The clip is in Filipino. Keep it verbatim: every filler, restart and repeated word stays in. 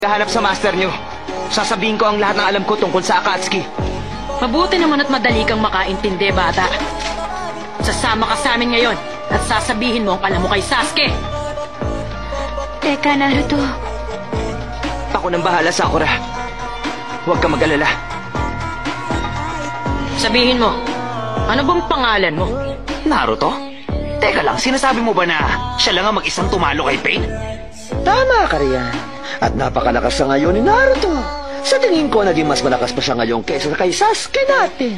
Hanap sa master nyo. Sasabihin ko ang lahat ng alam ko tungkol sa Akatsuki. Mabuti naman at madali kang makaintindi, bata. Sasama ka sa amin ngayon at sasabihin mo ang alam mo kay Sasuke. Teka, Naruto. Ako nang bahala, Sakura. Huwag ka mag-alala. Sabihin mo, ano bang pangalan mo? Naruto? Teka lang, sinasabi mo ba na siya lang ang mag-isang tumalo kay Pain? Tama ka riyan. At napakalakas sa ngayon ni Naruto. Sa tingin ko, naging mas malakas pa siya ngayon kaysa kay Sasuke natin.